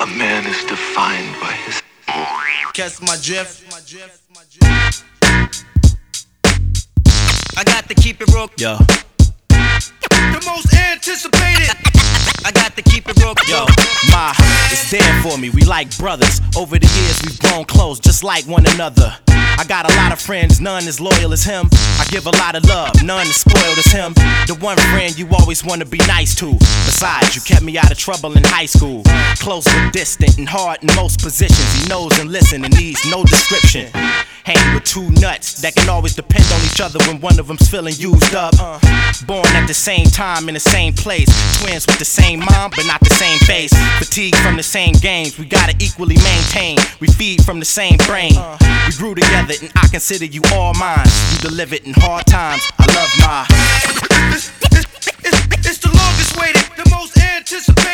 man is defined by his. Catch my drift. I got to keep it real. Yo. The most anticipated. I got to keep it real. Yo, Ma is there for me, we like brothers. Over the years we've grown close, just like one another. I got a lot of friends, none as loyal as him. I give a lot of love, none as spoiled as him. The one friend you always wanna be nice to. Besides, you kept me out of trouble in high school. Close but distant and hard in most positions. He knows and listens and needs no description. Hang with two nuts that can always depend on each other when one of them's feeling used up. Born at the same time in the same place. Twins with the same mom but not the same face. Fatigue from the same games, we gotta equally maintain. We feed from the same brain. We grew together and I consider you all mine. You delivered in hard times, I love Ma. It's the longest waited, the most anticipated.